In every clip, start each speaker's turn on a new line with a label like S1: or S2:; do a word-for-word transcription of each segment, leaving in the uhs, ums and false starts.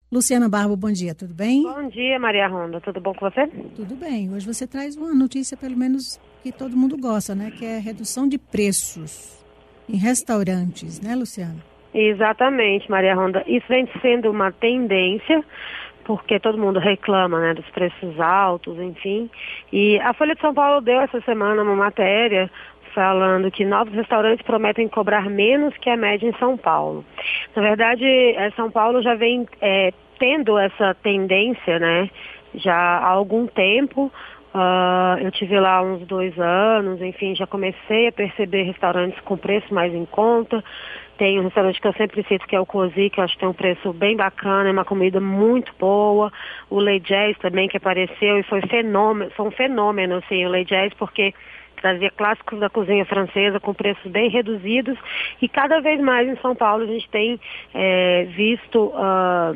S1: Luciana Barbo, bom dia, tudo bem?
S2: Bom dia, Maria Ronda, tudo bom com você?
S1: Tudo bem. Hoje você traz uma notícia, pelo menos, que todo mundo gosta, né? Que é a redução de preços em restaurantes, né, Luciana?
S2: Exatamente, Maria Ronda. Isso vem sendo uma tendência, porque todo mundo reclama, né, dos preços altos, enfim. E a Folha de São Paulo deu essa semana uma matéria falando que novos restaurantes prometem cobrar menos que a média em São Paulo. Na verdade, São Paulo já vem é, tendo essa tendência, né, já há algum tempo. Uh, eu tive lá uns dois anos, enfim, já comecei a perceber restaurantes com preço mais em conta. Tem um restaurante que eu sempre cito, que é o Cozy, que eu acho que tem um preço bem bacana, é uma comida muito boa. O Le Jazz também, que apareceu e foi fenômeno, foi um fenômeno, assim, o Le Jazz, porque trazia clássicos da cozinha francesa com preços bem reduzidos. E cada vez mais em São Paulo a gente tem é, visto uh,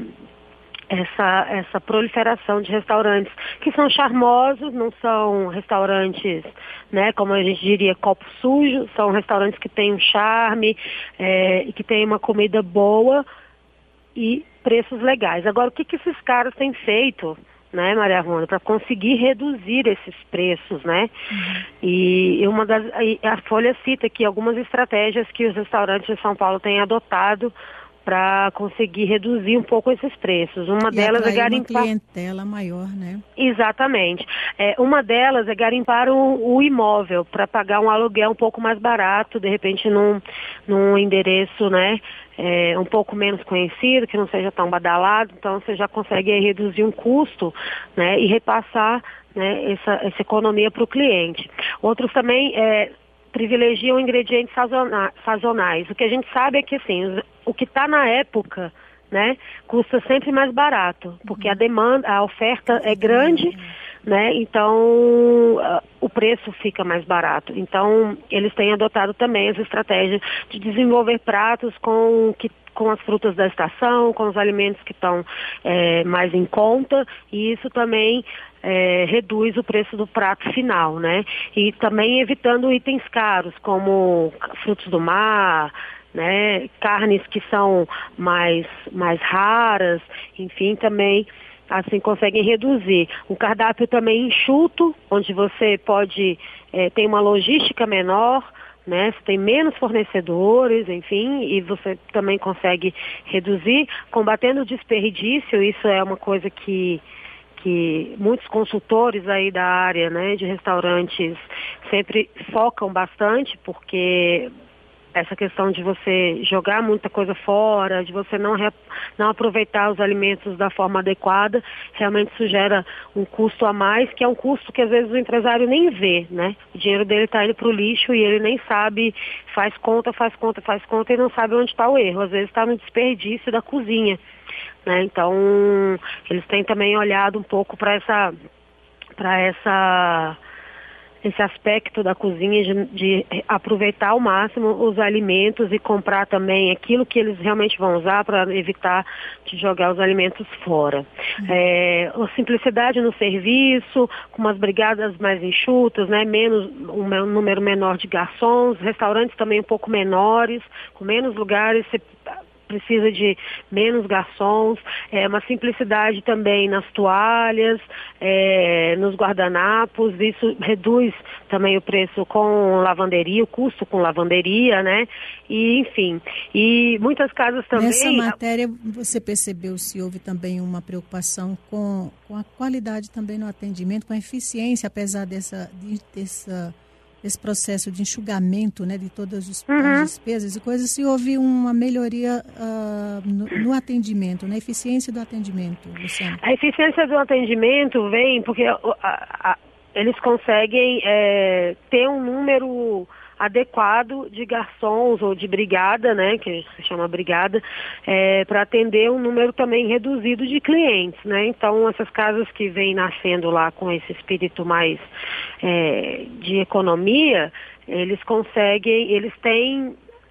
S2: essa, essa proliferação de restaurantes que são charmosos, não são restaurantes, né, como a gente diria, copo sujo, são restaurantes que têm um charme é, e que têm uma comida boa e preços legais. Agora, o que, que esses caras têm feito, né, Maria Ronda, para conseguir reduzir esses preços, né? Uhum. E uma das, a Folha cita aqui algumas estratégias que os restaurantes de São Paulo têm adotado para conseguir reduzir um pouco esses preços. Uma
S1: e
S2: delas é garimpar...
S1: uma clientela maior, né?
S2: Exatamente. É, uma delas é garimpar o, o imóvel para pagar um aluguel um pouco mais barato, de repente num, num endereço, né, é, um pouco menos conhecido, que não seja tão badalado, então você já consegue aí, reduzir um custo, né, e repassar, né, essa, essa economia para o cliente. Outros também é, privilegiam ingredientes sazonais. O que a gente sabe é que, assim, o que está na época, né, custa sempre mais barato, porque a demanda, a oferta é grande, né, então uh, o preço fica mais barato. Então, eles têm adotado também as estratégias de desenvolver pratos com que com as frutas da estação, com os alimentos que estão é, mais em conta, e isso também é, reduz o preço do prato final, né? E também evitando itens caros, como frutos do mar, né? Carnes que são mais, mais raras, enfim, também assim conseguem reduzir. O cardápio também enxuto, onde você pode é, ter uma logística menor, né? Você tem menos fornecedores, enfim, e você também consegue reduzir, combatendo o desperdício. Isso é uma coisa que, que muitos consultores aí da área, né, de restaurantes sempre focam bastante, porque essa questão de você jogar muita coisa fora, de você não, re, não aproveitar os alimentos da forma adequada, realmente isso gera um custo a mais, que é um custo que às vezes o empresário nem vê, né? O dinheiro dele está indo para o lixo e ele nem sabe, faz conta, faz conta, faz conta e não sabe onde está o erro. Às vezes está no desperdício da cozinha, né? Então, eles têm também olhado um pouco para essa, para essa... esse aspecto da cozinha de, de aproveitar ao máximo os alimentos e comprar também aquilo que eles realmente vão usar para evitar de jogar os alimentos fora. Uhum. É, a simplicidade no serviço, com umas brigadas mais enxutas, né, menos, um número menor de garçons, restaurantes também um pouco menores, com menos lugares, você precisa de menos garçons, é, uma simplicidade também nas toalhas, é, nos guardanapos, isso reduz também o preço com lavanderia, o custo com lavanderia, né? E, enfim, e muitas casas também...
S1: Nessa matéria, você percebeu se houve também uma preocupação com, com a qualidade também no atendimento, com a eficiência, apesar dessa... De, dessa esse processo de enxugamento, né, de todas os, uhum. as despesas e coisas, se houve uma melhoria uh, no, no atendimento, na eficiência do atendimento, Luciana?
S2: A eficiência do atendimento vem porque a, a, a, eles conseguem é, ter um número adequado de garçons ou de brigada, né, que se chama brigada, é, para atender um número também reduzido de clientes, né? Então, essas casas que vêm nascendo lá com esse espírito mais é, de economia, eles conseguem, eles têm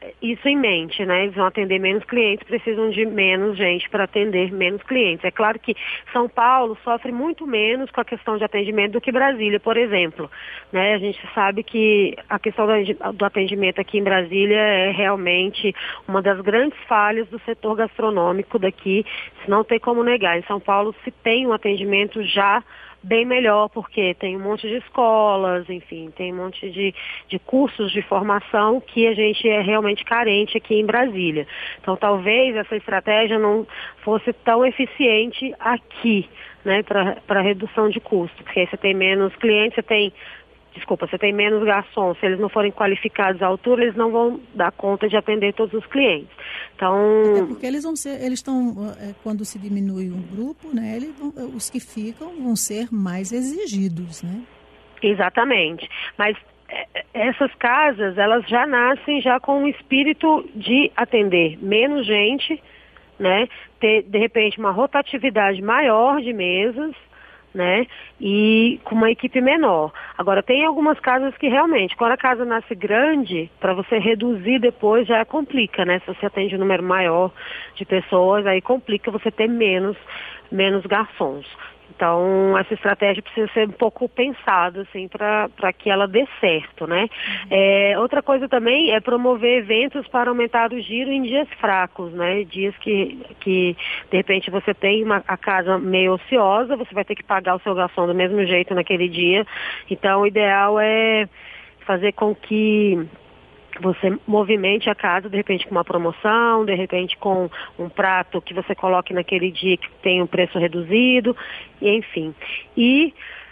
S2: isso em mente, né? Eles vão atender menos clientes, precisam de menos gente para atender menos clientes. É claro que São Paulo sofre muito menos com a questão de atendimento do que Brasília, por exemplo, né? A gente sabe que a questão do atendimento aqui em Brasília é realmente uma das grandes falhas do setor gastronômico daqui, não tem como negar. Em São Paulo se tem um atendimento já bem melhor, porque tem um monte de escolas, enfim, tem um monte de, de cursos de formação que a gente é realmente carente aqui em Brasília. Então, talvez essa estratégia não fosse tão eficiente aqui, né, para redução de custo, porque aí você tem menos clientes, você tem Desculpa, você tem menos garçons. Se eles não forem qualificados à altura, eles não vão dar conta de atender todos os clientes. Então,
S1: até porque eles vão ser, eles estão, quando se diminui um grupo, né, eles vão, os que ficam vão ser mais exigidos, né?
S2: Exatamente. Mas essas casas, elas já nascem já com o espírito de atender menos gente, né? Ter, de repente, uma rotatividade maior de mesas, né, e com uma equipe menor. Agora, tem algumas casas que realmente, quando a casa nasce grande, para você reduzir depois já complica, né? Se você atende um número maior de pessoas, aí complica você ter menos, menos garçons. Então, essa estratégia precisa ser um pouco pensada, assim, para que ela dê certo, né? É, outra coisa também é promover eventos para aumentar o giro em dias fracos, né? Dias que, que de repente, você tem uma, a casa meio ociosa, você vai ter que pagar o seu garçom do mesmo jeito naquele dia. Então, o ideal é fazer com que você movimente a casa, de repente com uma promoção, de repente com um prato que você coloque naquele dia que tem um preço reduzido, e enfim. E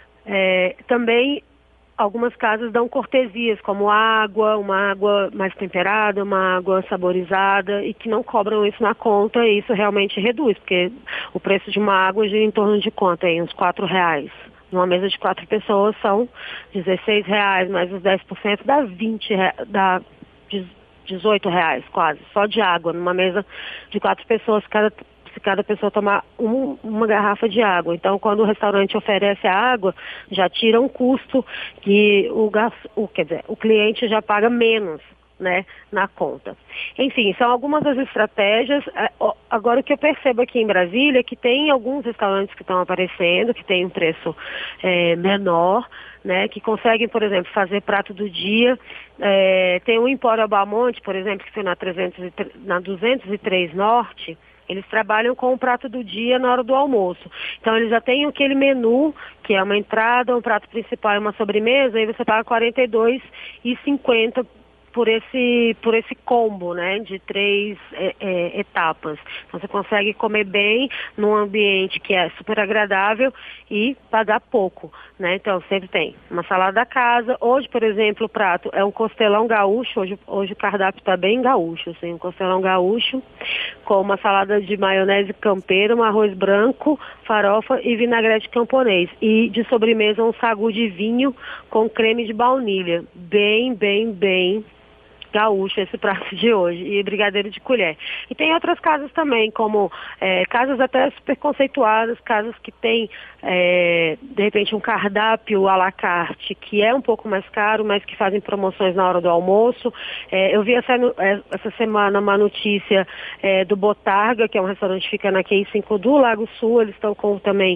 S2: é, também algumas casas dão cortesias, como água, uma água mais temperada, uma água saborizada, e que não cobram isso na conta, e isso realmente reduz, porque o preço de uma água gira em torno de quanto aí? Uns quatro reais. Numa mesa de quatro pessoas são dezesseis reais, mais os dez por cento dá vinte reais, dá dezoito reais quase, só de água. Numa mesa de quatro pessoas, cada, se cada pessoa tomar um, uma garrafa de água. Então, quando o restaurante oferece a água, já tira um custo que o, gas, o, quer dizer, o cliente já paga menos, né, na conta. Enfim, são algumas das estratégias. Agora, o que eu percebo aqui em Brasília é que tem alguns restaurantes que estão aparecendo, que tem um preço é, menor, né, que conseguem, por exemplo, fazer prato do dia. É, tem o Empório Albamonte, por exemplo, que foi na, trezentos e, na duzentos e três Norte. Eles trabalham com o prato do dia na hora do almoço. Então, eles já têm aquele menu, que é uma entrada, um prato principal e uma sobremesa, e você paga quarenta e dois reais e cinquenta centavos por esse, por esse combo, né, de três é, é, etapas. Então, você consegue comer bem num ambiente que é super agradável e pagar pouco, né? Então, sempre tem uma salada da casa. Hoje, por exemplo, o prato é um costelão gaúcho. Hoje, hoje o cardápio está bem gaúcho, assim, um costelão gaúcho com uma salada de maionese campeira, um arroz branco, farofa e vinagrete camponês. E de sobremesa, um sagu de vinho com creme de baunilha. Bem, bem, bem gaúcho esse prato de hoje, e brigadeiro de colher. E tem outras casas também, como é, casas até super conceituadas, casas que tem, é, de repente, um cardápio à la carte, que é um pouco mais caro, mas que fazem promoções na hora do almoço. É, eu vi essa, essa semana uma notícia é, do Botarga, que é um restaurante que fica na Q I cinco do Lago Sul. Eles estão com também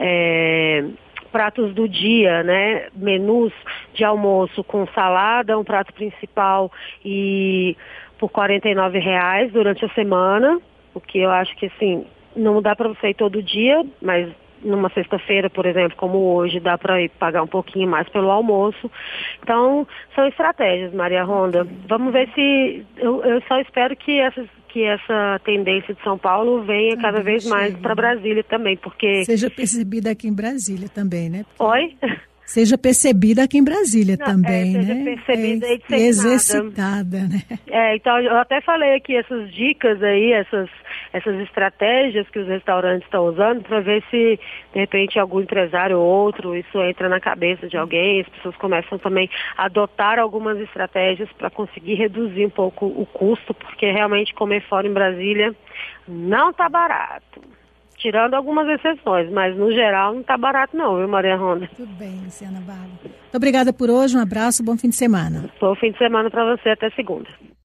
S2: É, pratos do dia, né? Menus de almoço com salada, um prato principal e por quarenta e nove reais durante a semana, o que eu acho que, assim, não dá para você ir todo dia, mas numa sexta-feira, por exemplo, como hoje, dá para ir pagar um pouquinho mais pelo almoço. Então, são estratégias, Maria Ronda. Vamos ver se... Eu, eu só espero que essas que essa tendência de São Paulo venha cada ah, vez mais para Brasília também, porque...
S1: Seja percebida aqui em Brasília também, né? Porque...
S2: Oi?
S1: Seja percebida aqui em Brasília Não, também,
S2: é, seja
S1: né?
S2: Percebida
S1: é,
S2: e disseminada.
S1: Exercitada, né?
S2: É, então eu até falei aqui essas dicas aí, essas, essas estratégias que os restaurantes estão usando para ver se, de repente, algum empresário ou outro, isso entra na cabeça de alguém, as pessoas começam também a adotar algumas estratégias para conseguir reduzir um pouco o custo, porque realmente comer fora em Brasília não está barato. Tirando algumas exceções, mas no geral não está barato não, viu, Maria Ronda?
S1: Tudo bem, Luciana Barba. Muito obrigada por hoje, um abraço, bom fim de semana.
S2: Bom fim de semana para você, até segunda.